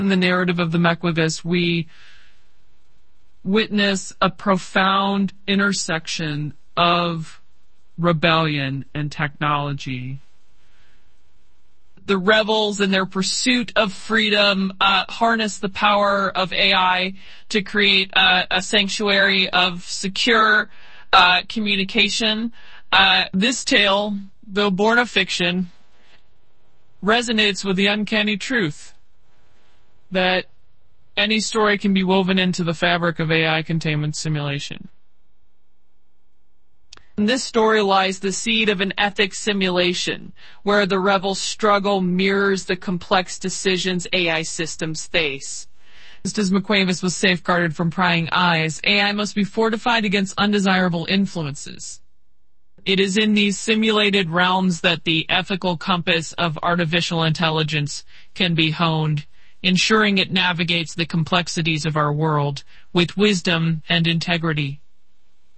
In the narrative of the Mekwavis, we witness a profound intersection of rebellion and technology. The rebels, in their pursuit of freedom, harness the power of AI to create a sanctuary of secure communication. This tale, though born of fiction, resonates with the uncanny truth that any story can be woven into the fabric of AI containment simulation. In this story lies the seed of an ethics simulation, where the rebel struggle mirrors the complex decisions AI systems face. Just as McQuavis was safeguarded from prying eyes, AI must be fortified against undesirable influences. It is in these simulated realms that the ethical compass of artificial intelligence can be honed, ensuring it navigates the complexities of our world with wisdom and integrity.